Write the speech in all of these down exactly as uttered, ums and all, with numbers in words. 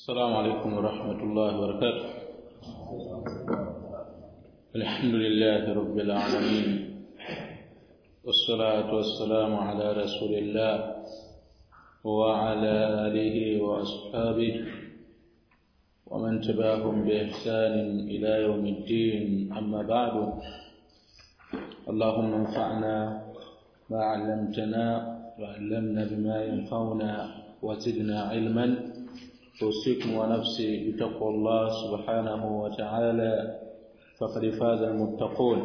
السلام عليكم ورحمة الله وبركاته. الحمد لله رب العالمين، والصلاة والسلام على رسول الله وعلى آله وأصحابه ومن تبعهم بإحسان إلى يوم الدين. أما بعد، اللهم انفعنا ما علمتنا وعلمنا بما ينفعنا وزدنا علما. أوصيكم ونفسي بتقوى الله سبحانه وتعالى، فقد فاز المتقون.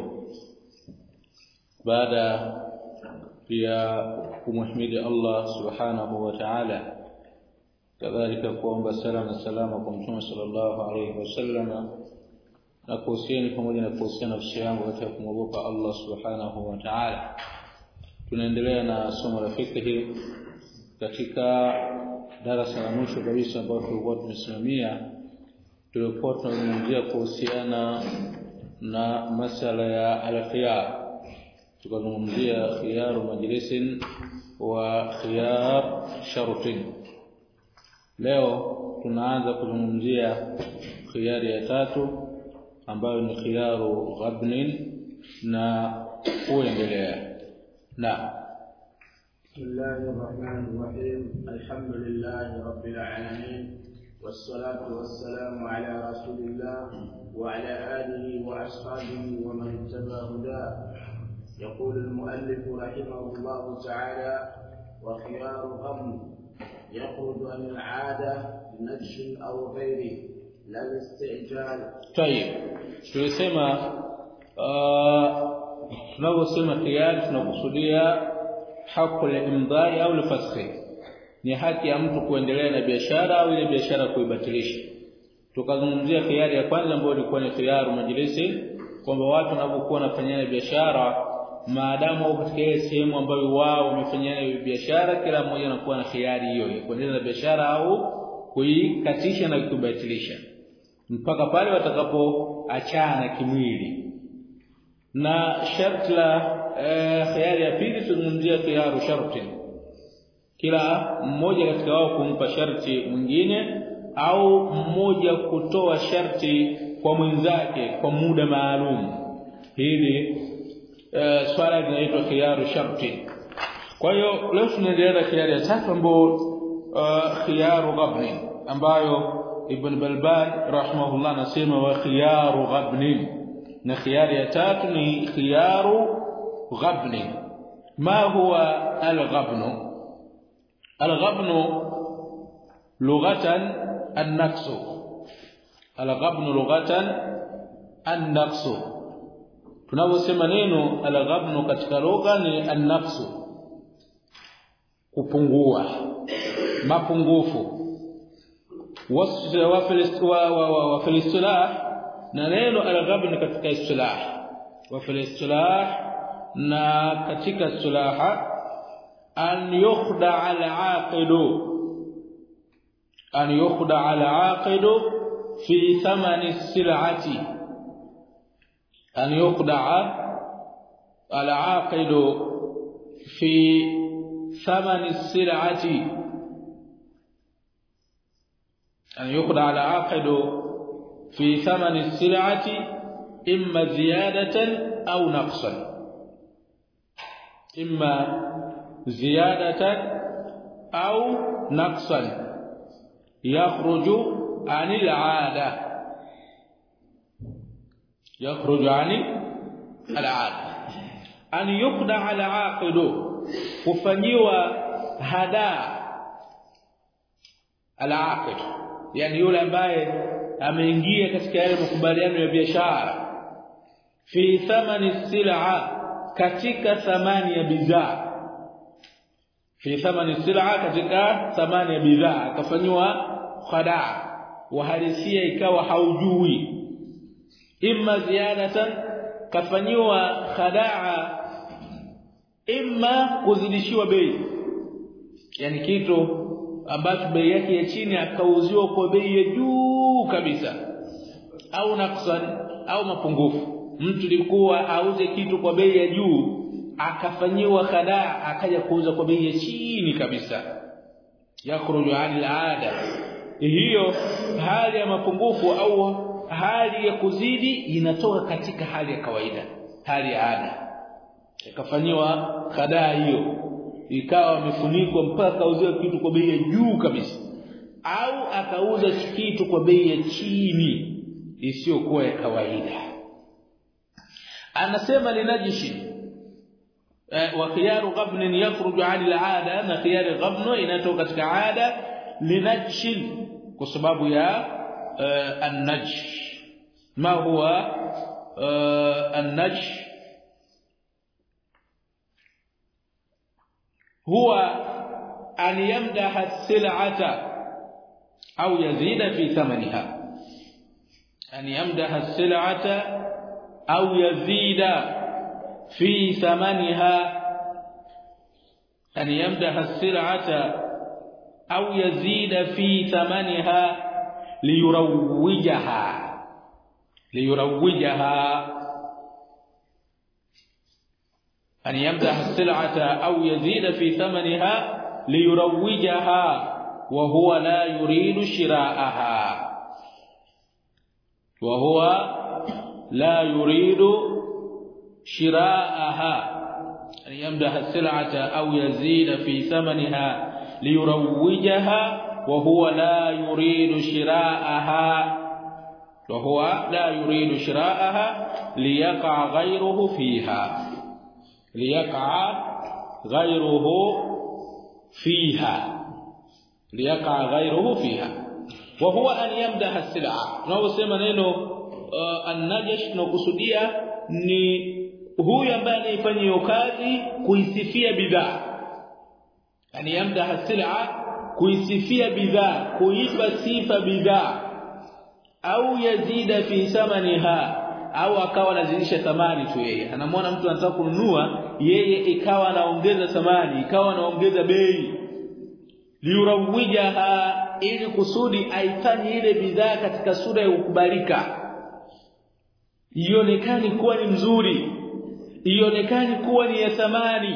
بعد يا kumhimidi Allah subhanahu wa ta'ala, kadhalika kuomba sala na salama kwa Mtume sallallahu alayhi wasallam, na kuhusieni pamoja na kuhusiana nafsi yangu katika kumwogopa Allah subhanahu wa ta'ala. Tunaendelea na somo la fiqh katika darasa la mwisho kabisa ambalo tulikuwa tumesimamia. Tulikuwa tunazungumzia kuhusiana na masala ya al-khiyar. Tukazungumzia khiyar majlisin wa khiyar shartin. Leo tunaanza kuzungumzia khiyari ya tatu ambayo ni khiyaru ghabnin na kuendelea. Na بسم الله الرحمن الرحيم. الحمد لله رب العالمين، والصلاة والسلام على رسول الله وعلى آله وأصحابه ومن اتبع هداه. يقول المؤلف رحمه الله تعالى: وخيار غبن يخرج عن العادة بنجش أو غيره لا الاستعجال. طيب، tulisema tunaposema khiyar tunakusudia haki al-imdai au al-fasakh, ni haki ya mtu kuendelea na biashara au ile biashara kuibatilisha. Tukazungumzia khiyari ya kwanza ambayo ilikuwa ni khiyaru majlisi, kwamba watu wanapokuwa wanafanyana biashara, maadamu wako katika ile sehemu ambayo wao wamefanyana biashara, kila mmoja anakuwa na khiyari hiyo ya kuendelea na biashara au kuikatisha na kuibatilisha mpaka pale watakapoachana kimwili. Na sharti la eh, khiyari ya pili tunazungumzia khiyaru sharti, kila mmoja katika wao kumpa sharti mwingine au mmoja kutoa sharti kwa mwenzake kwa muda maalum. Hili eh, swala linaitwa khiyaru sharti. Kwa hiyo leo tunaendelea na khiyari ya tatu ambayo uh, khiyaru ghabni, ambayo Ibn Balban rahimahullah anasema wa khiyaru ghabni, na khiyari ya tatu ni khiyaru ghabni. ما هو الغبن؟ الغبن لغة النقص. الغبن لغة النقص. tunaposema neno al-ghabn katika lugha ni an-naqs, kupungua, mapungufu. wa fi istilah, na neno al-ghabn katika istilah, wa fi istilah na katika istilaha, an yukhda al-aqidu an yukhda al-aqidu fi thamani as-sil'ati an yukhda al-aqidu fi thamani as-sil'ati an yukhda al-aqidu fi thamani as-sil'ati imma ziyadatan aw naqsan إما زيادة أو نقصا يخرج عن العادة يخرج عن العادة أن يخدع العاقد كفنيوا هدا العاقد، يعني yule ambaye ameingia katika yale makubaliano ya biashara, fi thamani sil'a, katika thamani ya bidhaa, fi thamani sil'a, katika thamani ya bidhaa, akafanywa khadaa, wahalisia ikawa haujui. Imma ziyadatan, kafanywa khadaa, imma kuzidishiwa bei, yani kitu ambacho bei yake ya chini akauziwa kwa bei ya juu kabisa, au naqsan, au mapungufu. Mtu alikuwa auze kitu kwa bei ya juu, akafanyiwa khadaa, akaja kuuza kwa bei ya chini kabisa. yakhruju 'an al-'ada, hiyo hali ya mapungufu au hali ya kuzidi inatoka katika hali ya kawaida, hali ya ada. Ikafanywa khadaa hiyo, ikawa amefunikwa mpaka auze kitu kwa bei ya juu kabisa, au akauza kitu kwa bei ya chini isiyokuwa ya kawaida. Anasema linajishi eh, wa khiyaru ghabn yakhruju 'ala al-'ada, na khiyar ghabn inatoka katika ada linajishi kwa sababu ya uh, an-najsh. Ma huwa uh, an-najsh? huwa an yamdaha as-sil'ata au yazida fi thamaniha. an yamdaha as-sil'ata au yazida fi thamaniha. an yamdaha as-sil'ata au yazida fi thamaniha liyurawwijaha liyurawwijaha. أن يمدح السلعة أو يزيد في ثمنها ليروجها وهو لا يريد شراءها وهو لا يريد شراءها. أن يمدح السلعة أو يزيد في ثمنها ليروجها وهو لا يريد شراءها وهو لا يريد شراءها ليقع غيره فيها ليقع غيره فيها ليقع غيره فيها وهو أن يمدح السلعة. tunasema neno uh, an-najash tunakusudia ni huyu ambaye anayefanya hiyo kazi kuisifia bidhaa. An yamdaha as-sil'a, kuisifia bidhaa, kuipa sifa bidhaa. Au yazida fi thamaniha, au akawa anazidisha thamani tu. Yeye anamwona mtu anataka kununua, yeye ikawa anaongeza thamani, ikawa anaongeza bei. Liurawijaha, ili kusudi aifanye ile bidhaa katika sura ya kukubalika, ionekane kuwa ni mzuri, ionekane kuwa ni ya thamani.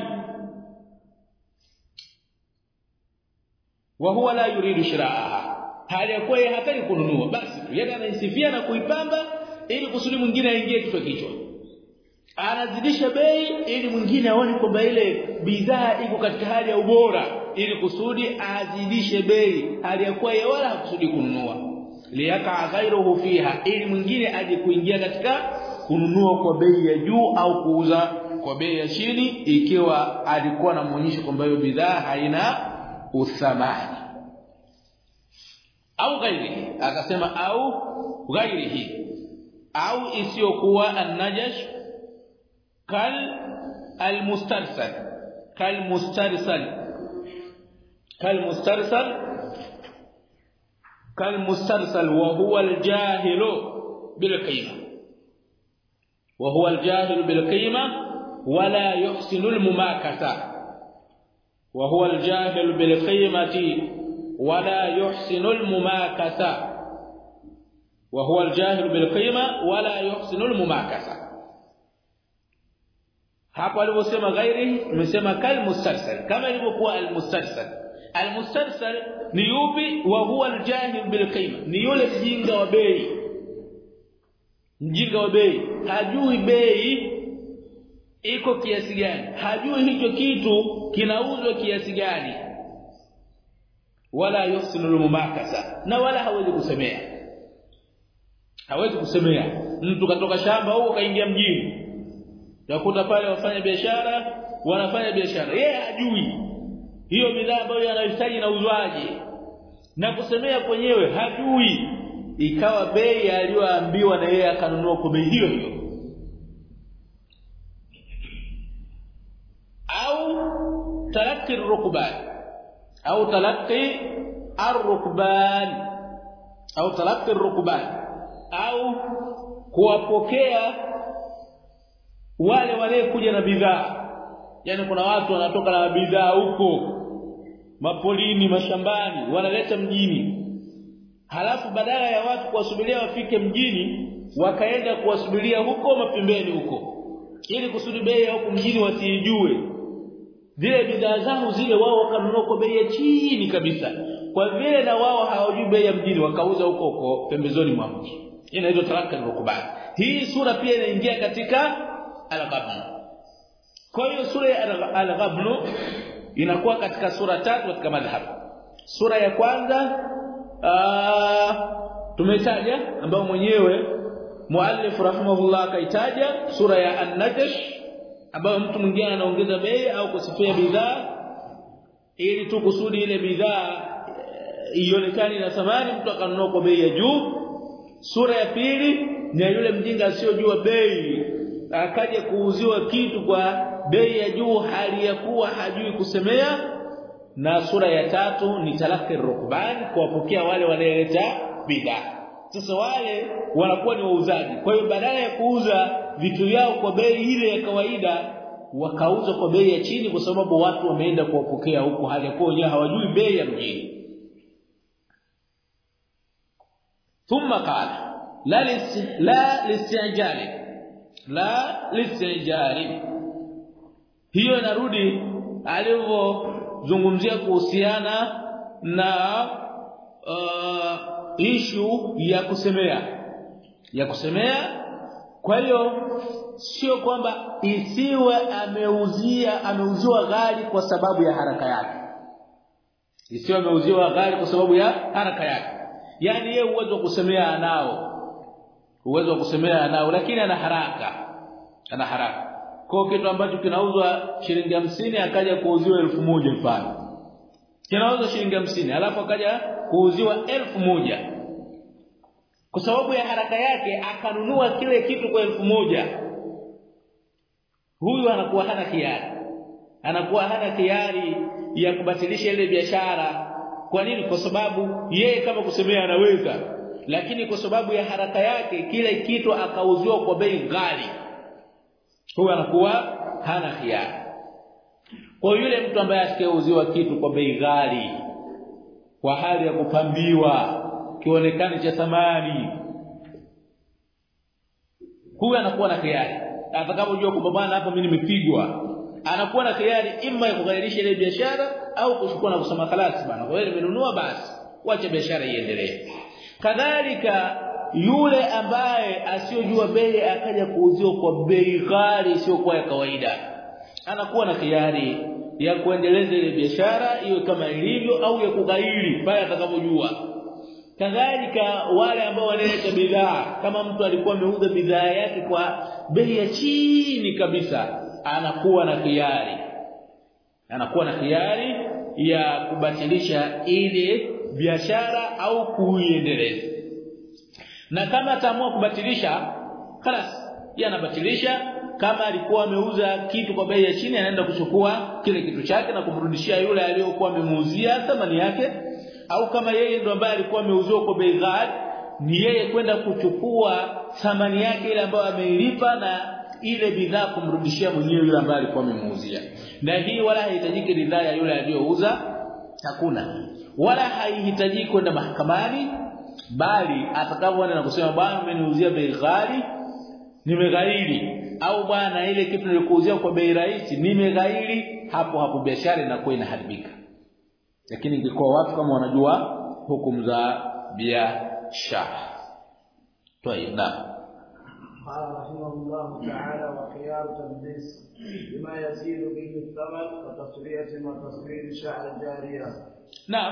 wa huwa la yuridu shiraaha, hali ya kuwa yeye hataki kununua, basi yeye anaisifia na kuipamba ili kusudi mwingine aingie kichwa kichwa. Anazidisha bei ili mwingine aone kwamba ile bidhaa iko katika hali ya ubora, ili kusudi azidishe bei hali ya kuwa yeye wala hakusudi kununua. Liyaka ghairuhu fiha, ili mwingine aje kuingia katika kununua kwa bei ya juu au kuuza kwa bei ya chini, ikiwa alikuwa anamuonyesha kwamba hiyo bidhaa haina uthamani. Au ghairihi, akasema au ghairihi, au isiyokuwa an-najash kal al-mustarsal kal mustarsal kal mustarsal kal mustarsal wa huwa al-jahilu bil qima wa huwa al-jahilu bil qima wala yuhsinu al-mumakasa wa huwa al-jahilu bil qimati wala yuhsinu al-mumakasa وهو الجاهل بالقيمه ولا يحسن المماكسه. hapo aliposema ghairi, tumesema kal mustarsal, kama ilivyokuwa al mustarsal. Al mustarsal ni yupi? wa huwa al jahil bil qima, ni yule mjinga wa bei. Mjinga wa bei hajui bei iko kiasi gani, hajui hicho kitu kinauzwa kiasi gani. wala yuhsinu al mumakasa, na wala hawezi kusemea hawezi kusemea. Mtu katoka shamba huko kaingia mjini, utakuta pale wafanya biashara wanafanya biashara, yeye hajui hiyo bidhaa ambayo anahitaji na uzwaje, na kusemea kwenyewe hajui, ikawa bei aliyoambiwa na yeye akanunua kwa bei hiyo hiyo. Au talaqi ar-rukban au talaqi ar-rukban au talaqi ar-rukban, au kuwapokea wale wale kuja na bidhaa. Yani kuna watu wanatoka na bidhaa huko mapolini, mashambani, wanaleta mjini, halafu badala ya watu kuwasubiria wafike mjini, wakaenda kuwasubiria huko mapembeni huko, ili kusudi bei ya huko mjini wasijue zile bidhaa zao zile, wao wakanunua kwa bei ya chini kabisa, kwa vile na wao hawajui bei ya mjini wakauza huko huko pembezoni mwa mji. Inaitwa talaka al-rukban. Hii sura pia inaingia katika al-ghabn. Kwa hiyo sura ya al-ghabn inakuwa katika sura tatu katika madhhab. Sura ya kwanza tumetaja ambao mwenyewe muallif rahimahullah akaitaja sura ya an-najash ambayo mtu mwingine anaongeza bei au kusifia bidhaa ili tu kusudi ile bidhaa ionekane na thamani, mtu akanunua kwa bei ya juu. Sura ya pili ni yule mjinga asiyojua bei akaja kuuziwa kitu kwa bei ya juu hali ya kuwa hajui kusemea. Na sura ya tatu ni talaka ar-rukban, kuwapokea wale wanaoleta bidhaa. Sasa wale wanakuwa ni wauzaji, kwa hiyo badala ya kuuza vitu vyao kwa bei ile ya kawaida wakauza kwa bei ya chini, kwa sababu watu wameenda kuwapokea huko hali ya kuwa wenyewe hawajui bei ya mjini. Thumma qala la lis la lisijali la lisijali. Hiyo inarudi alivyozungumzia kuhusiana na uh, issue ya kusemea ya kusemea. Kwa hiyo sio kwamba isiwe ameuzia ameuziwa ghali kwa sababu ya haraka yake, isiwe ameuziwa ghali kwa sababu ya haraka yake. Yani yeye uwezo wa kusemea anao, uwezo wa kusemea anao, lakini ana haraka, ana haraka. Kwa kitu ambacho kinauzwa shilingi hamsini akaja kuuziwa elfu moja mfano, kinauzwa shilingi hamsini alafu akaja kuuziwa elfu moja, kwa sababu ya haraka yake akanunua kile kitu kwa elfu moja. Huyu anakuwa hana hiari, anakuwa hana hiari ya kubatilisha ile biashara. Kwa nini? Kwa sababu yeye kama kusemea anaweza, lakini kwa sababu ya haraka yake kile kitu akauziwa kwa bei ghali, huyu anakuwa hana hiari. Kwa yule mtu ambaye asikeuziwa kitu kwa bei ghali kwa hali ya kupambiwa kionekane cha thamani, huyu anakuwa na hiari. Atakapojua kwamba bwana hapa mimi nimepigwa, anakuwa na hiari ima ya kughairisha ile biashara au kuchukua na kusema khalas bwana wewe nimenunua basi wacha biashara iendelee. Kadhalika yule ambaye asiyojua bei akaja kuuziwa kwa bei ghali sio kwa kawaida, anakuwa na hiari ya kuendeleza ile biashara iwe kama ilivyo au ya kughairi pale atakapojua. Kadhalika wale ambao wanaleta bidhaa, kama mtu alikuwa ameuza bidhaa yake kwa bei ya chini kabisa, anakuwa na hiari anakuwa na hiari ya kubatilisha ile biashara au kuiendeleza. Na kama ataamua kubatilisha, خلاص yanabatilisha. Kama alikuwa ameuza kitu kwa bei ya chini, anaenda kuchukua kile kitu chake na kumrudishia yule aliyokuwa amemuuzia thamani yake. Au kama yeye ndo ambaye alikuwa ameuziwa kwa bei ghali, ni yeye kwenda kuchukua thamani yake ile ambayo ameilipa na ile bidhaa kumrudishia mwenyewe yule ambaye alikuwa amemuuzia. Na hii wala haihitajiki ridhaa ya yule aliyouza, hakuna. Wala haihitaji kwenda mahakamani, bali atakapoenda na kusema bwana umeniuzia bei ghali nimeghairi, au bwana ile kitu nilikuuzia kwa bei rahisi nimeghairi, hapo hapo biashara inakuwa inaharibika. Lakini ingekuwa watu kama wanajua hukumu za biashara. طيب نعم. قال رحمه الله تعالى وخيار تدليس بما يزيد به الثمن كتصرية وتصوير شعر الجارية. نعم.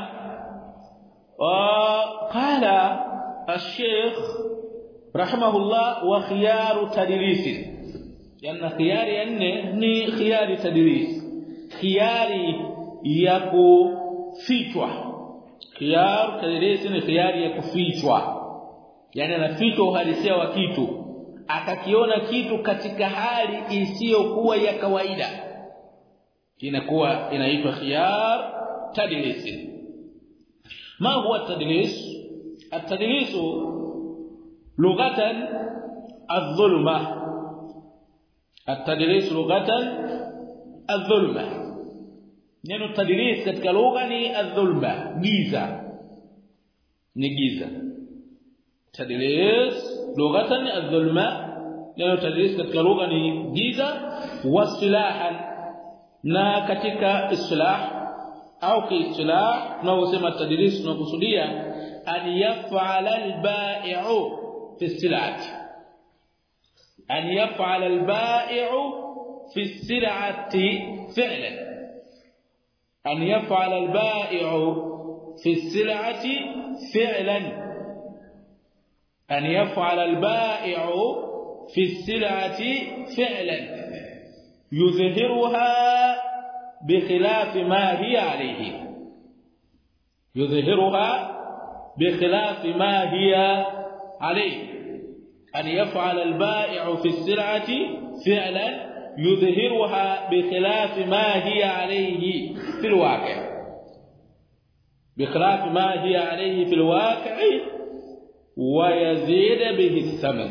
وقال الشيخ رحمه الله وخيار تدليس، لأن خيار يعني خيار تدليس، خياري يكو fichwa. Khiyar tadrisi ni khiyari ya kufichwa, yani anafichwa uhalisia wa kitu, akakiona kitu katika hali isiyokuwa ya kawaida, inakuwa inaitwa khiyar tadrisi. Ma huwa tadlis? At-tadlis lughatan adh-dhulma. At-tadlis lughatan adh-dhulma. Neno tadlis katika lugha ni adh-dhulma, giza, ni giza. Tadlis lughatan adh-dhulma, neno tadlis katika lugha ni giza. Wasilahan, na katika islah au kiistilah tunaposema tadlis tunakusudia an yaf'ala al-bai'u fi sil'ati an yaf'ala al-bai'u fi sil'ati fi'lan an yaf'ala al-bai'u fi sil'ati fi'lan an yaf'ala al-bai'u fi sil'ati fi'lan yuzhiruha بخلاف ما هي عليه يظهرها بخلاف ما هي عليه أن يفعل البائع في السلعة فعلا يظهرها بخلاف ما هي عليه في الواقع بخلاف ما هي عليه في الواقع ويزيد به الثمن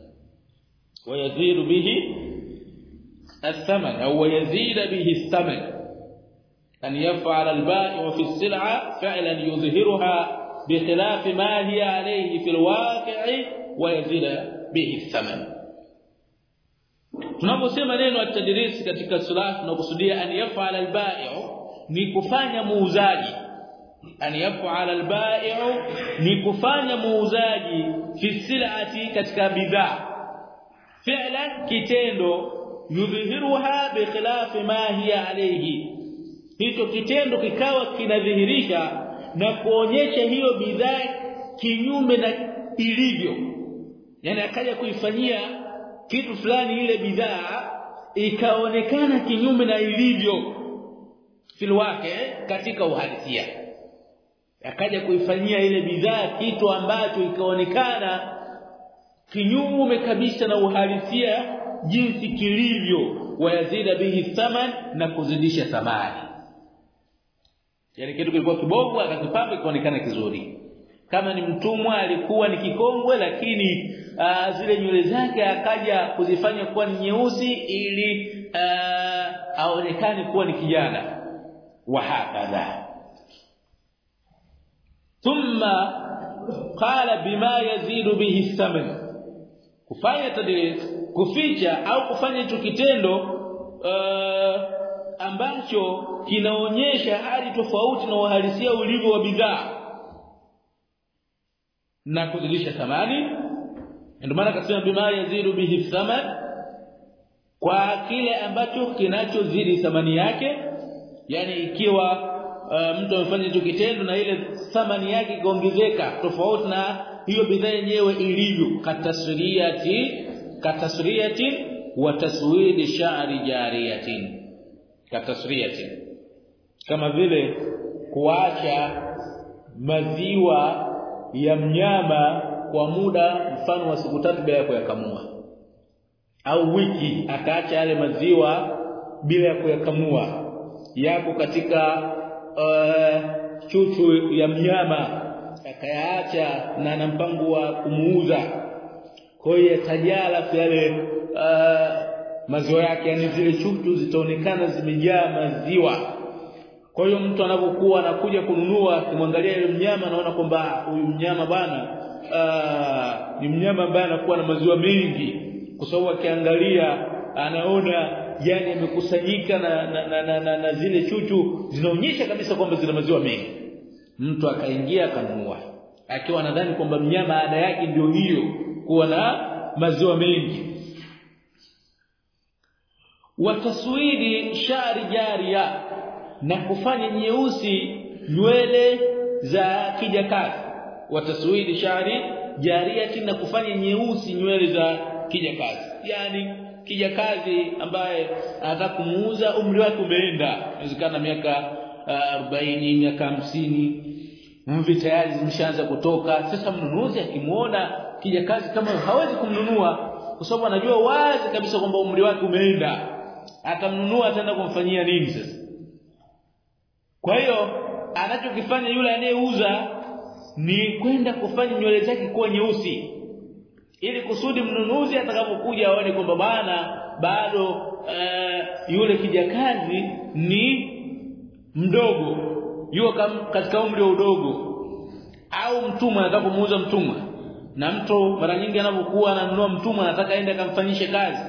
ويزيد به الثمن أو يزيد به الثمن أن يفعل البائع في السلعة فعلا يظهرها بخلاف ما هي عليه في الواقع ويزيد به الثمن. tunaposema neno at-tadris katika sura tunakusudia an yaf'ala al-bai'u ni kufanya muuzaji an yaf'ala al-bai'u ni kufanya muuzaji fi sil'ati katika bidhaa fi'lan kitendo yudhihiruha bikhilafi ma hiya alayhi hicho kitendo kikawa kinadhihirisha na kuonyesha hiyo bidhaa kinyume na ilivyo yani akaja kuifanyia kitu fulani ile bidhaa ikaonekana kinyume na ilivyo filwake katika uhalisia akaja kuifanyia ile bidhaa kitu ambacho ikaonekana kinyume kabisa na uhalisia jinsi kilivyo wayazida bihi thaman na kuzidisha thamani yani kitu kilikuwa kibovu akakipamba ikaonekana kizuri kama ni mtumwa alikuwa ni kikongwe lakini uh, zile nywele zake akaja kuzifanya kuwa ni nyeusi ili uh, aonekane kuwa ni kijana wa hakadha thumma qala bima yazidu bihi thaman kufanya tadlis kuficha au kufanya hicho kitendo uh, ambacho kinaonyesha hali tofauti na uhalisia ulivyo wa bidhaa na kuzidisha thamani ndio maana akasema bima yazidu bihi thaman kwa kile ambacho kinachozidi thamani yake yani ikiwa uh, mtu amefanya hicho kitendo na ile thamani yake ikaongezeka tofauti na hiyo bidhaa yenyewe ilivyo katasriyati katasriyatin wa taswid sha'ri jariyatin katasriyatin kama vile kuacha maziwa ya mnyama kwa muda mfano wa siku tatu bila kuyakamua au wiki akaacha yale maziwa bila kuyakamua yako katika uh, chuchu ya mnyama akayaacha na na mpango wa kumuuza kwa hiyo tajala yale uh, maziwa yake yani zile chuchu zitaonekana zimejaa maziwa kwa hiyo mtu anapokuwa anakuja kununua kumwangalia yule mnyama anaona kwamba huyu mnyama bana uh, ni mnyama ambaye anakuwa na maziwa mengi kwa sababu akiangalia anaona yani yamekusanyika na na, na, na, na na zile chuchu zinaonyesha kabisa kwamba zina maziwa mengi mtu akaingia akanunua akiwa anadhani kwamba mnyama ada yake ndio hiyo kuwa na maziwa mengi wataswidi shari jaria na kufanya nyeusi nywele za kijakazi wataswidi shari jaria na kufanya nyeusi nywele za kijakazi yani kijakazi ambaye anataka kumuuza umri wake umeenda inawezekana miaka uh, arobaini miaka hamsini mvi tayari zimeshaanza kutoka sasa mnunuzi akimuona kijakazi kama hawezi kumnunua kwa sababu anajua wazi kabisa kwamba umri wake umeenda atamnunua ataenda kumfanyia nini sasa kwa hiyo anachokifanya yule anayeuza ni kwenda kufanya nywele zake kuwa nyeusi ili kusudi mnunuzi atakapokuja aone kwamba bana bado uh, yule kijakazi ni mdogo yuko katika umri wa udogo au mtumwa anataka kumuuza mtumwa na mtu mara nyingi anapokuwa ananunua mtumwa anataka aende akamfanyishe kazi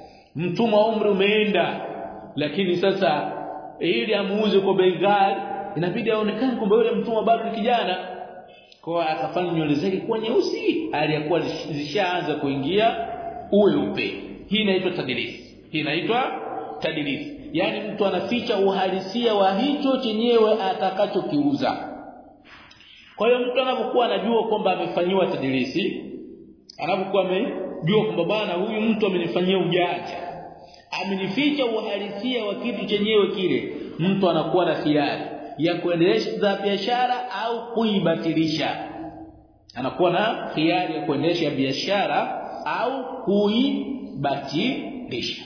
mtumwa umri umeenda lakini sasa ili amuuze kwa bei ghali inabidi aonekane kwamba yule mtumwa bado ni kijana. Kwa akafanya nywele zake kuwa nyeusi aliyakuwa zishaanza kuingia uweupe. Hii inaitwa tadlis. Hii inaitwa tadlis. Yaani mtu anaficha uhalisia wa hicho chenyewe atakachokiuza. Kwa hiyo mtu anapokuwa anajua kwamba amefanywa tadlisi, anapokuwa amejua kwamba bwana huyu mtu amenifanyia ujanja, amenificha uhalisia wa kitu chenyewe kile, mtu anakuwa na hiari ya kuendelesha biashara au kuibatilisha. Anakuwa na hiari ya kuendesha biashara au kuibatilisha.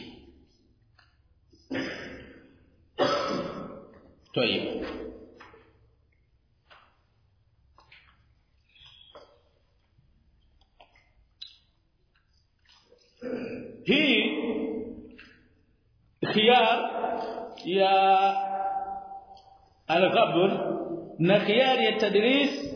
Tayeb. Hii khiyar ya al-ghabr na khiyar ya tadris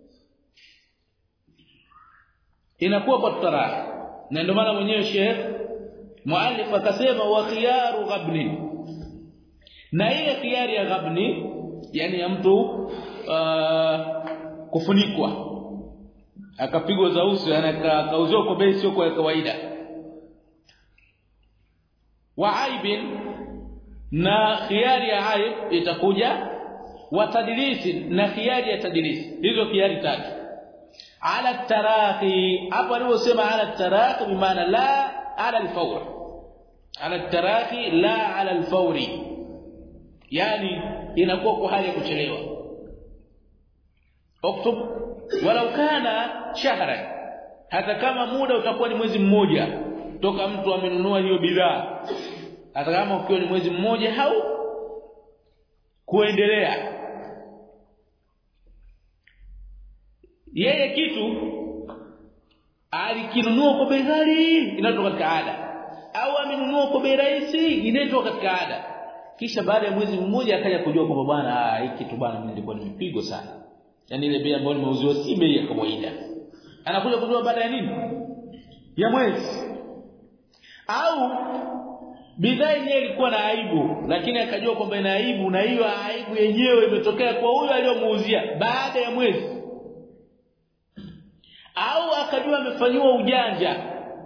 inakuwa kwa tarahi, na ndio maana mwenyewe Sheikh muallif akasema wa khiyaru ghabni, na ile khiyari ya ghabni yani ya mtu uh, kufunikwa akapigwa za uso, anakauzwa kwa bei sio kwa kawaida. Wa aibin, na khiyari ya aib itakuja, wa tadlisi, na khiyari ya tadlisi. Hizo khiyari tatu. Ala tarahi, hapa aliposema ala tarahi bimaana la ala al-fawr. Ala tarahi la ala al-fawri, yani inakuwa kwa hali ya kuchelewa. Oktub walau kana shahran, hata kama muda utakuwa ni mwezi mmoja toka mtu amenunua hiyo bidhaa, hata kama ukiwa ni mwezi mmoja au kuendelea, yeye kitu alikinunua kwa bei ghali inatoka katika ada, au amenunua kwa bei rahisi inatoka katika ada, kisha baada ya mwezi mmoja akaja kujua kwamba bwana hiki kitu bwana mimi nilikuwa nimepigwa sana, yani ile bei ambayo nimeuziwa si bei ya kawaida. Anakuja kujua baada ya nini? Ya mwezi. Au bidhaa yenyewe ilikuwa na aibu, lakini akajua kwamba ina aibu, na hiyo aibu yenyewe imetokea kwa huyo aliyomuuzia baada ya mwezi. Au akajua amefanywa ujanja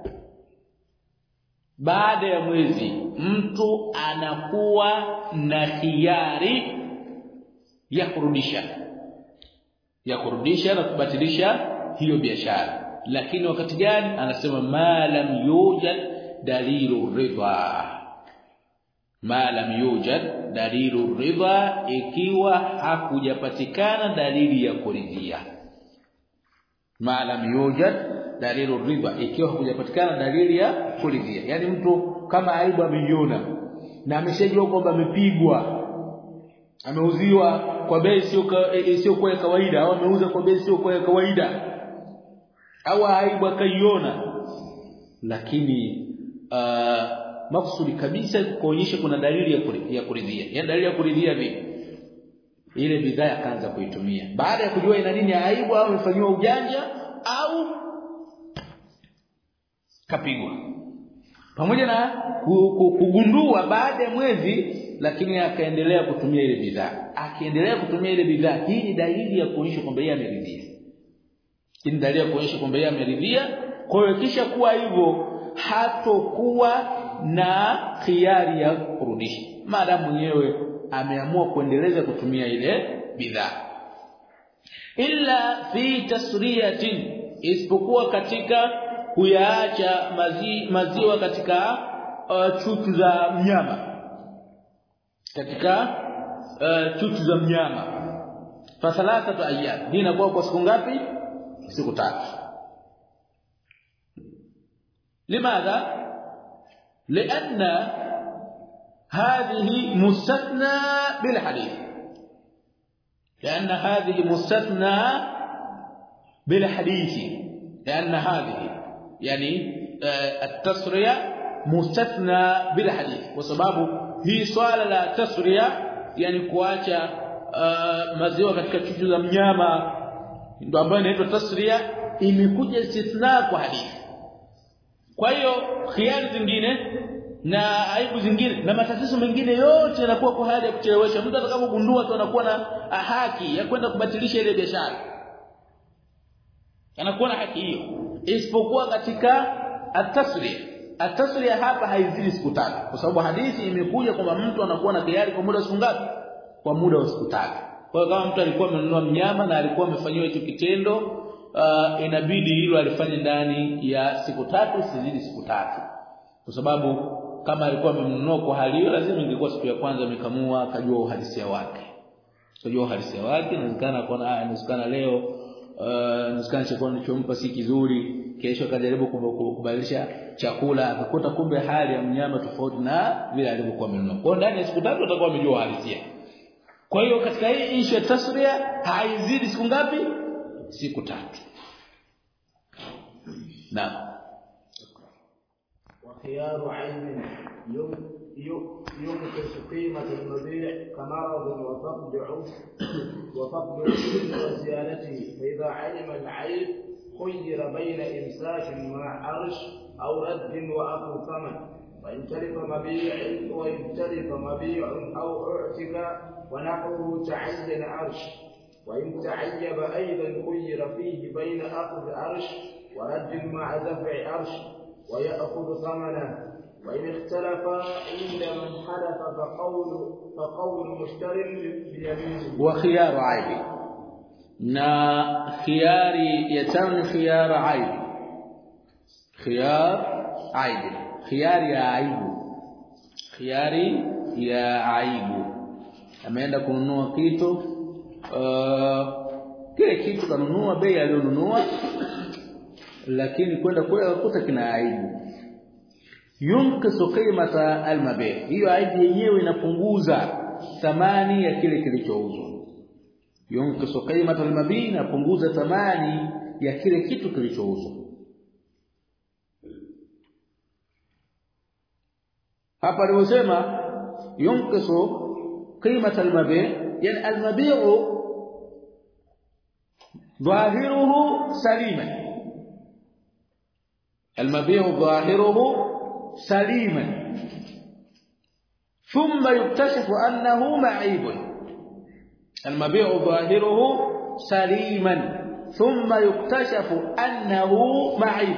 baada ya mwezi. Mtu anakuwa na hiari ya kurudisha ya kurudisha na kubatilisha hiyo biashara, lakini wakati gani? Anasema ma lam yujad dalilu ridha. Ma lam yujad dalilu ridha, ikiwa hakujapatikana dalili ya kuridhia. Ma lam yujad dalilu ridha, ikiwa hakujapatikana dalili ya kuridhia. Yani mtu kama aibu ameiona na ameshajua kwamba amepigwa, ameuziwa kwa bei sio kwa kawaida, au ameuza kwa bei sio kwa kawaida, au aibu akaiona, lakini uh, maksudi kabisa kuonyesha kuna dalili ya kuridhia. Ya dalili ya kuridhia ni ile bidhaa akaanza kuitumia baada ya kujua ina nini, aibu au imefanywa ujanja au kapigwa, pamoja na kugundua baada ya mwezi, lakini akaendelea kutumia ile bidhaa. Akiendelea kutumia ile bidhaa, hii ni dalili ya kuonyesha kwamba yeye ameridhia. Hii ni dalili ya kuonyesha kwamba yeye ameridhia. Kwa hiyo kisha kuwa hivyo, hatokuwa na khiari ya kurudisha, maadamu mwenyewe ameamua kuendeleza kutumia ile bidhaa. Illa fi tasriyatin, isipokuwa katika kuyaacha mazi, maziwa katika uh, chuchu za mnyama, katika uh, chuchu za mnyama. Fa thalathatu ayyam, hii inakuwa kwa siku ngapi? Siku tatu. Limadha? Lianna hadhihi mustathna bil hadith. Lianna hadhihi mustathna bil hadith. Lianna hadhihi yani at-tasriya mustathna bil hadith, kwa sababu hii swala la tasriya yani kuacha uh, maziwa katika chuchu za mnyama ndio ambayo inaitwa tasriya, imekuja istithna kwa hadithi. Kwa hiyo khiari zingine na aibu zingine na matatizo mengine yote yanakuwa kwa hali ya kuchelewesha. Mtu atakapogundua tu anakuwa na haki ya kwenda kubatilisha ile biashara, anakuwa na haki hiyo, isipokuwa katika at-tasriya. At-tasriya hapa haizidi siku tatu, kwa sababu hadithi imekuja kwamba mtu anakuwa na khiari kwa muda wa siku ngapi? Kwa muda wa siku tatu. Kwa hiyo kama mtu alikuwa amenunua mnyama na alikuwa amefanyiwa hicho kitendo, uh, inabidi hilo alifanye ndani ya siku tatu, sizidi siku tatu. Kwa sababu kama alikuwa amenunua kwa hali hiyo, lazima ingekuwa siku ya kwanza amekamua, akajua uhalisia wake. Kujua uhalisia wake, inawezekana kwa ah inawezekana leo uh, inawezekana chakula nilichompa si kizuri, kesho akajaribu kubadilisha chakula, akakuta kumbe hali ya mnyama tofauti na vile alivyokuwa amenunua. Kwa ndani ya siku tatu atakuwa amejua uhalisia. Kwa hiyo katika hii issue ya tasriya haizidi siku ngapi? Siku tatu. Naam. Wa khiyaru 'ayn ينقص قيمة المبيع كمرض وفقد وفقد وزيادته، فإذا علم العيب خير بين إمساك مع عرش أو رد وأخذ ثمن، وإن تلف مبيع وإن تلف مبيع أو اعتق ونحوه تعين عرش، وإن تعيب أيضا خير فيه بين أخذ عرش ورد مع دفع عرش ويأخذ ثمنه، وإن اختلف عند من حلف فقول فقول مشتر بيمينه. وخيار عيب نا خياري يتم خيار عيب خيار عيب خيار يا عيب خياري ya aibu. Ameenda kununua kitu, uh, kile kitu kanunua bei aliyonunua, lakini kwenda kule kukuta kina aibu. Yunkisu qimata al-mabi', hiyo aibu yenyewe inapunguza thamani ya kile kilichouzwa. Yunkisu qimata al-mabi', inapunguza thamani ya kile kitu kilichouzwa. Hapa aliposema yunkisu qimata al-mabi', yani al-mabi'u dhahiruhu saliman, al-mabi'u dhahiruhu سليما ثم يكتشف أنه معيب. المبيع ظاهره سليما ثم يكتشف أنه معيب.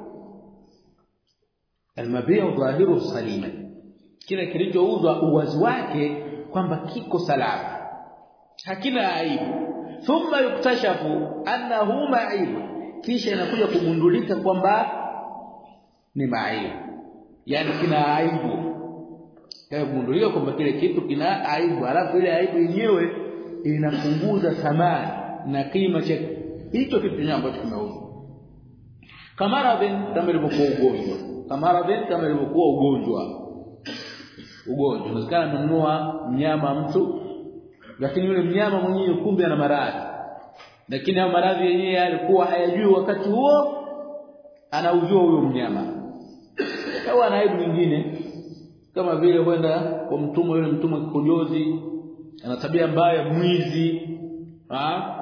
المبيع ظاهره سليما, kile kilichouzwa uwazi wake kwamba kiko salama, hakina aibu. Thumma yuktashafu annahu ma'ib, kisha inakuja kugundulika kwamba ni ma'ib, yani kina aibu. Kwa kugundulika kwamba kile kitu kina aibu, alafu ile aibu yenyewe inapunguza thamani na kima cha hicho kitu ambacho kimeuzwa. Kama radhin kama ilivyokuwa ugonjwa, kama radhin kama ilivyokuwa ugonjwa. Ugonjwa unawezekana kununua mnyama mtu, lakini yule mnyama mwenyewe kumbe ana maradhi, lakini hayo maradhi yenyewe alikuwa hayajui wakati huo anaujua huyo mnyama. Au ana aibu nyingine, kama vile kwenda kwa mtumwa, yule mtumwa kikojozi, ana tabia mbaya, mwizi, ah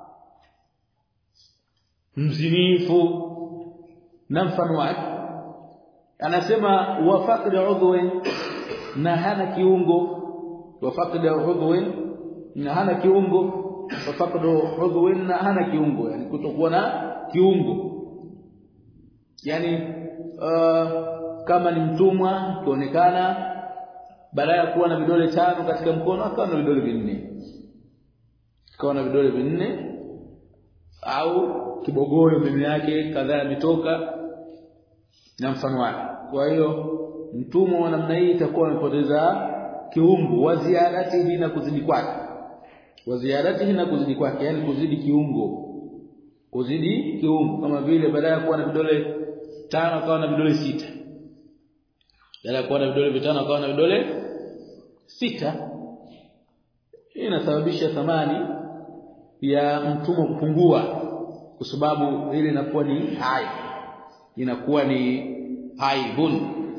mzinifu na mfano wake. Anasema wafaqid udhwin, na hana kiungo. Wafaqid udhwin, na hana kiungo. Wafaqid udhwin, na hana kiungo, yani kutokuwa na kiungo. Yani uh, kama ni mtumwa kionekana badala ya kuwa na vidole tano katika mkono akawa na vidole vinne, akawa na vidole vinne, au kibogoyo mimi yake kadhaa imetoka na mfano wake. Kwa hiyo mtumwa wa namna hii itakuwa amepoteza kiungo, waziaratihi na kuzidi kwake, waziaratihi na kuzidi kwake, yani kuzidi kiungo, kuzidi kiungo. Kama vile badala ya kuwa na vidole tano akawa na vidole sita, badala ya kuwa na vidole vitano akawa na vidole sita. Hii inasababisha thamani ya mtumwa kupungua, kwa sababu ile inakuwa ni hai, inakuwa ni haibun.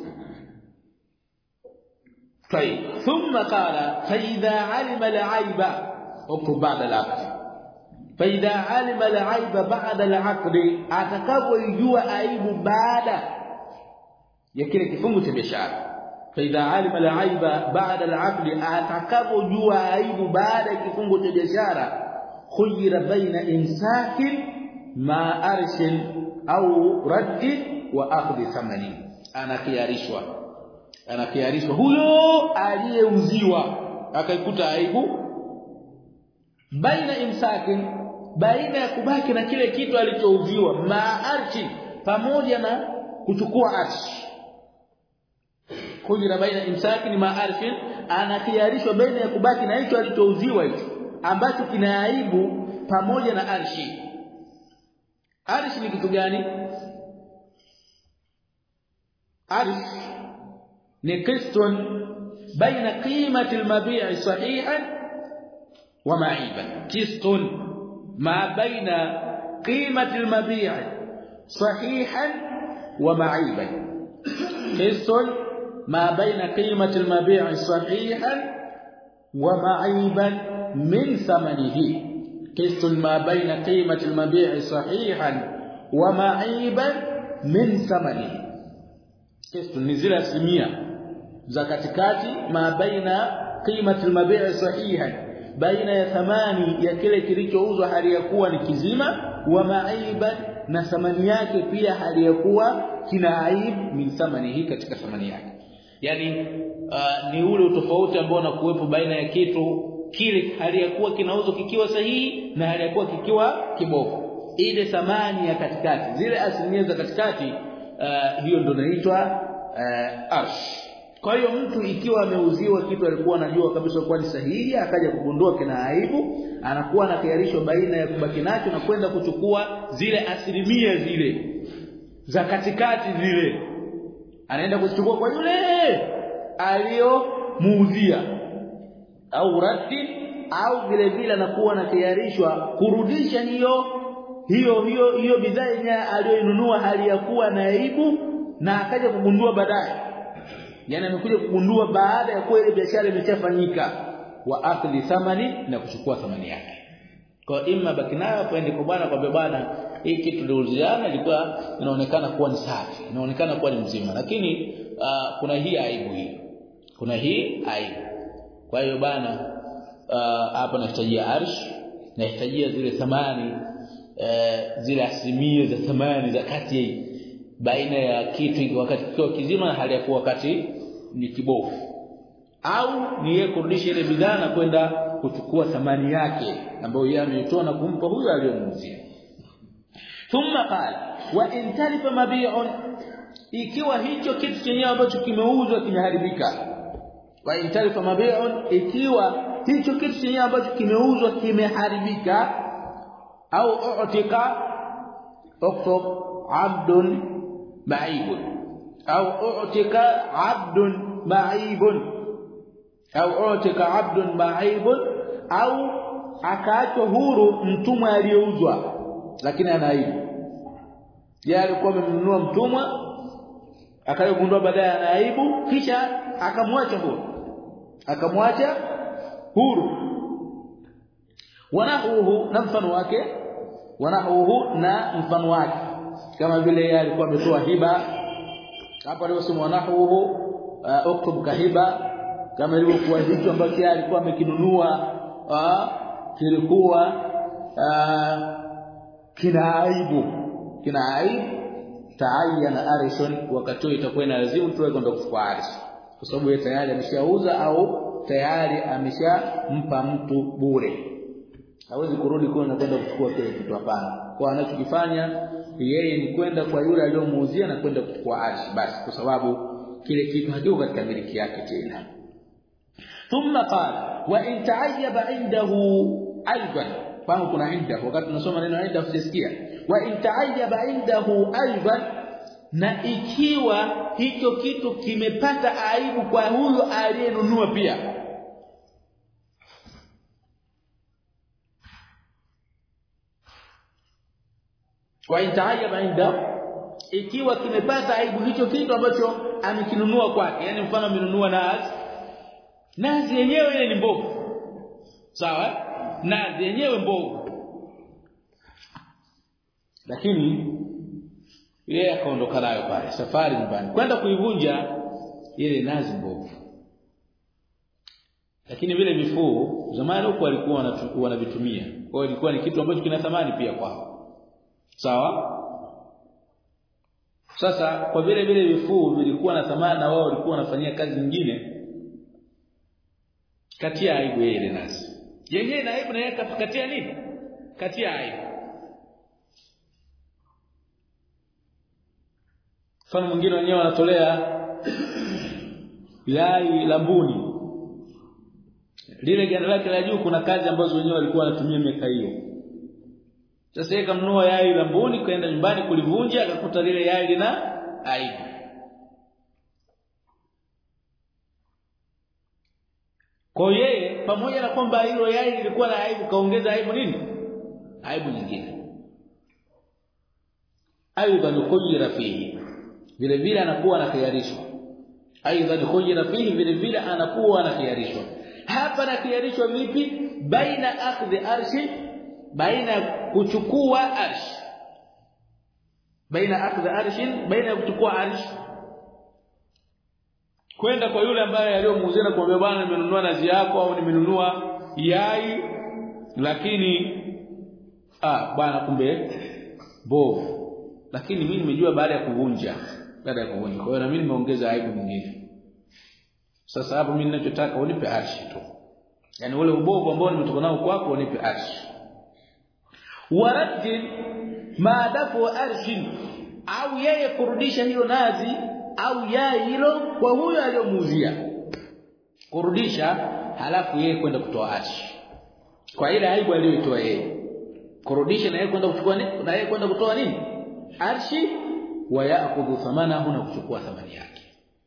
طيب ثم قال فإذا علم العيب اكتب بعد العقد. فإذا علم العيب بعد العقد, atakapojua aibu baada ya kile kifungu cha biashara. fa idha alima al-aiba ba'da al-'aqd atakapojua aibu baada ya kifungo cha biashara khuyira baina imsakin ma arshin au raddi wa akhdhi thamani anakhiarishwa anakhiarishwa huyo aliyeuziwa akaikuta aibu baina imsakin baina ya kubaki na kile kitu alichouziwa ma arshi pamoja na kuchukua arshi khuyira baina imsakin ma arshin anakhiarishwa baina ya kubaki na hicho alichouziwa hicho ambacho kina aibu pamoja na arshi. Arshi ni kitu gani? Arshi ni qistun baina qimati al-mabi' sahihan wa ma'iban. Qistun ma baina qimati al-mabi' sahihan wa ma'iban. Qistun ma baina qimati al-mabi' sahihan wa ma'iban من ثمنه قسط ما بين قيمة المبيع صحيحا ومعيبا من ثمنه قسط نزل asilimia za katikati ma baina قيمة المبيع صحيحا baina ya thamani ya kile kilichouzwa hali ya kuwa ni kizima wa maiban na thamani yake pia hali ya kuwa kina aib min thamanihi katika thamani yake yani uh, ni ule utofauti ambao unakuwepo baina ya kitu kile hali ya kuwa kinauzwa kikiwa sahihi na hali ya kuwa kikiwa kibovu ile thamani ya katikati zile asilimia za katikati uh, hiyo ndio inaitwa uh, arsh. Kwa hiyo mtu ikiwa ameuziwa kitu alikuwa anajua kabisa kwa ni sahihi akaja kugundua kina aibu anakuwa anakhiarishwa baina ya kubaki nacho na kwenda kuchukua zile asilimia zile za katikati zile anaenda kuchukua kwa yule aliyomuuzia au raddi au vile vile anakuwa anatayarishwa kurudisha hiyo hiyo hiyo hiyo bidhaa yenye aliyonunua hali ya kuwa na aibu na akaja kugundua baadaye yani amekuja kugundua baada ya kuwa ile biashara imeshafanyika wa akli thamani na kuchukua thamani yake kwa imma bakinayo pende kwa bwana kwa bwana hii kitu tuliuziana ilikuwa inaonekana kuwa ni safi inaonekana kuwa ni mzima lakini uh, kuna hii aibu hii kuna hii aibu kwa hiyo bana hapa uh, nahitajia arsh nahitajia zile thamani uh, zile asilimia za thamani za kati baina ya kitu wakati kikiwa kizima na hali ya kuwa wakati ni kibovu au ni yeye kurudisha ile bidhaa na kwenda kuchukua thamani yake ambayo yeye ameitoa na kumpa huyo aliyomuuzia. Thumma qala wa in talifa mabi'un ikiwa hicho kitu chenyewe ambacho kimeuzwa kimeharibika wa in talifa mabi'un ikiwa hicho kitu chenyewe ambacho kimeuzwa kimeharibika au u'tika uktub 'abdun ma'ibun au u'tika 'abdun ma'ibun au u'tika 'abdun ma'ibun au akaachwa huru mtumwa aliyeuzwa lakini ana aibu yeye alikuwa amenunua mtumwa akayogundua baadaye ana aibu kisha akamwacha huru akamwacha huru wanahuhu na mfano wake wanahuhu na mfano wake kama vile yeye alikuwa ametoa hiba hapa aliosema wanahuhu uh, uktub kahiba kama ilivyokuwa hicho ambacho yeye alikuwa amekinunua uh, kilikuwa uh, kina aibu kina aibu taayana arishon wakati itakuwa ina lazima tuwe kwenda kuchukua arish kwa sababu yeye tayari ameshauza au tayari ameshampa mtu bure hawezi kurudi kwenda kwenda kuchukua kile kitu hapana kwa anachokifanya yeye ni kwenda kwa yule aliyomuuzia na kwenda kuchukua arish basi kwa sababu kile kitu hakiko katika miliki yake tena. Thumma qala wa in ta'ayyaba indahu aidan kama kuna inda wakati tunasoma neno inda usisikia wa in ta'ayyaba indahu aidan na ikiwa hicho kitu kimepata aibu kwa huyo aliyenunua pia wa in ta'ayyaba indahu ikiwa kimepata aibu hicho kitu ambacho amekinunua kwake yani mfano amenunua nazi nazi yenyewe ile ni mbovu sawa nazi yenyewe mbovu lakini yeye akaondoka nayo pale safari nyumbani kwenda kuivunja ile nazi mbovu. Lakini vile vifuu zamani huko walikuwa wanavitumia. Kwa hiyo ilikuwa ni kitu ambacho kina thamani pia kwao. Sawa? Sasa kwa vile vile vifuu vilikuwa na thamani na wao walikuwa wanafanyia kazi nyingine, kati ya aibu ile nazi. Yenyewe na aibu na yeye katia nini? Kati ya aibu. Mfano mwingine wenyewe wanatolea yai la mbuni. Lile ganda lake la juu kuna kazi ambazo wenyewe walikuwa wanatumia miaka hiyo. Sasa yeye kamnunua yai la mbuni kaenda nyumbani kulivunja akakuta lile yai lina aibu. Kwa yeye pamoja na kwamba hilo yai lilikuwa na aibu kaongeza aibu nini? Aibu nyingine. Aidha khuyira fihi. Vile vile anakuwa anakhiarishwa. Aidha khuyira fihi vile vile anakuwa anakhiarishwa. Hapa anakhiarishwa vipi? Baina akhdhi arshi, baina kuchukua arshi. Baina akhdhi arshi, baina kuchukua arshi. Kwenda kwa yule ambaye aliyomuuzia na kumwambia bwana nimenunua nazi yako au nimenunua yai lakini ah bwana kumbe bovu. Lakini mimi nimejua baada ya kuvunja, baada ya kuvunja. Kwa hiyo na mimi nimeongeza aibu nyingine. Sasa hapo mimi ninachotaka unipe arshi tu. Yaani ule ubovu ambao nimetoka nao kwako unipe arshi. Warajin maadafu arshi au yeye kurudisha hiyo nazi au yai hilo kwa huyo aliyomuuzia. Kurudisha halafu yeye kwenda kutoa arshi. Kwa ile aibu aliyoitoa yeye. Kurudisha na yeye kwenda kuchukua nini? Na yeye kwenda kutoa nini? Arshi wa yaakhudhu thamanahu na kuchukua thamani yake.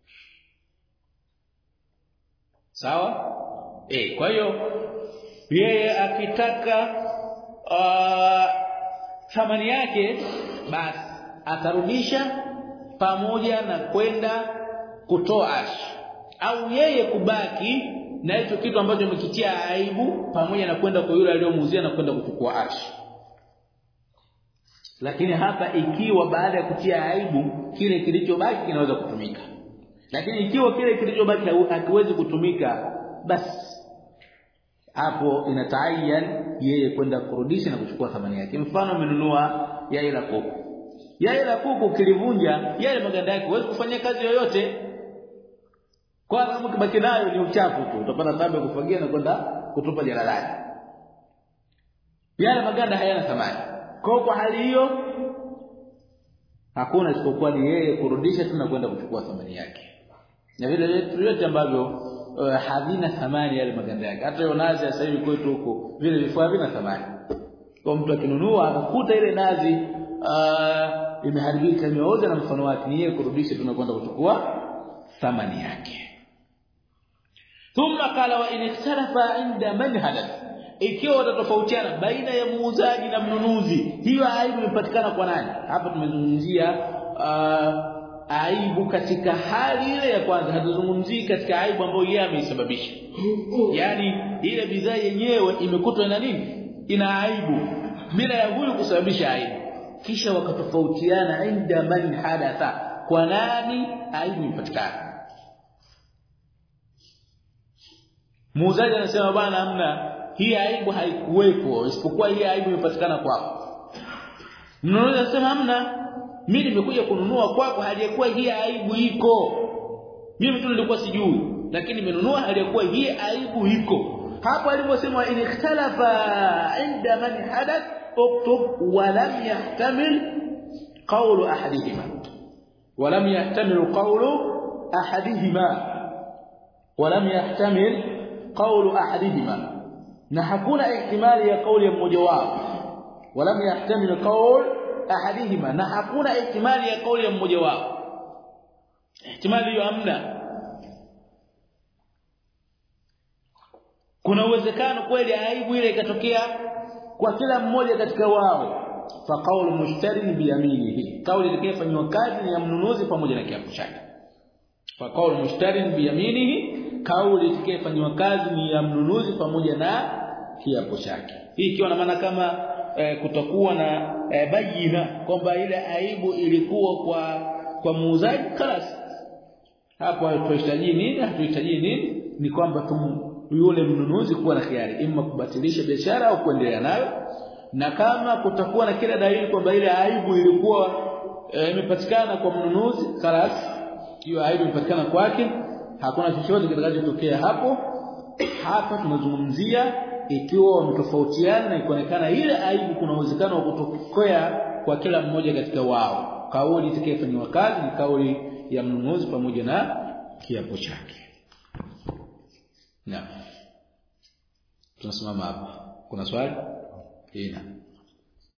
Sawa? Eh, kwa hiyo yeye akitaka uh, thamani yake basi atarudisha pamoja na kwenda kutoa arshi, au yeye kubaki na hicho kitu ambacho amekitia aibu pamoja na kwenda kwa yule aliyomuuzia na kwenda kuchukua arshi. Lakini hapa ikiwa baada ya kutia aibu kile kilichobaki kinaweza kutumika. Lakini ikiwa kile kilichobaki hakiwezi kutumika, basi hapo inataayan yeye kwenda kurudisha na kuchukua thamani yake. Mfano amenunua yai la kuku. Yai la kuku kilivunja, yale maganda yake huwezi kufanya kazi yoyote. Kwa sababu kibaki nayo ni uchafu tu. Utapata tabu ya kufagia na kwenda kutupa jalalani. Yale maganda hayana thamani. Kwa kwa hali hiyo hakuna isipokuwa ni yeye kurudisha tu na kwenda kuchukua thamani yake. Na vile vitu vyote ambavyo uh, havina thamani yale maganda yake. Hata hiyo nazi sasa hivi kwetu huko vile vifaa havina thamani. Kwa mtu akinunua akakuta ile nazi uh, imeharibika imeoza na mfano wake, ni yeye kurudisha tu na kwenda kuchukua thamani yake. Thumma qala wa in ikhtalafa inda man hadath, ikiwa watatofautiana baina ya muuzaji na mnunuzi, hiyo aibu imepatikana kwa nani? Hapa tumezungumzia uh, aibu katika hali ile ya kwanza, hatuzungumzii katika aibu ambayo yeye ameisababisha. Yaani ile bidhaa yenyewe imekutwa na nini? Ina aibu bila ya huyu kusababisha aibu. Kisha wakatofautiana inda man hadatha, kwa nani aibu imepatikana. Muuzaji anasema bwana hamna, hii aibu haikuwepo isipokuwa hii aibu imepatikana kwako. Mnunuzi anasema hamna, mimi nimekuja kununua kwako hali ya kuwa hii aibu iko. Mimi tu nilikuwa sijui, lakini nimenunua hali ya kuwa hii aibu iko. Hapo aliposema in ikhtalafa inda man hadath uktub wa lam yahtamil qawlu ahadihima. Wa lam yahtamil qawlu ahadihima. Wa lam yahtamil qawlu ahadihima. Na hakuna ihtimali ya kauli ya mmoja wao. Walam yahtamil qawl ahadihima, na hakuna ihtimali ya kauli ya mmoja wao. Ihtimali hiyo hamna. Kuna uwezekano kweli aibu ile ikatokea kwa kila mmoja katika wao. Fa qawlu mushtarin bi yaminihi, kauli itakayofanywa kazi ni ya mnunuzi pamoja na kiapo chake. Fa qawlu mushtarin bi yaminihi, kauli itakayofanywa kazi ni ya mnunuzi pamoja na kiapo chake. Hii ikiwa na maana kama e, kutakuwa na e, bayina kwamba ile aibu ilikuwa kwa kwa muuzaji, خلاص hapo tunahitaji nini hatuhitaji nini ni kwamba tum yule mnunuzi kuwa na khiari ima kubatilisha biashara au kuendelea nayo na kama kutakuwa na kila dalili kwamba ile aibu ilikuwa imepatikana e, kwa mnunuzi khalas hiyo aibu imepatikana kwake hakuna chochote kitakachotokea hapo hapa tunazungumzia ikiwa wametofautiana na ikaonekana ile aibu kuna uwezekano wa kutokea kwa kila mmoja katika wao kauli itakayofanywa kazi ni kauli ya mnunuzi pamoja na kiapo chake. Na tunasimama hapa. Kuna swali? Ina.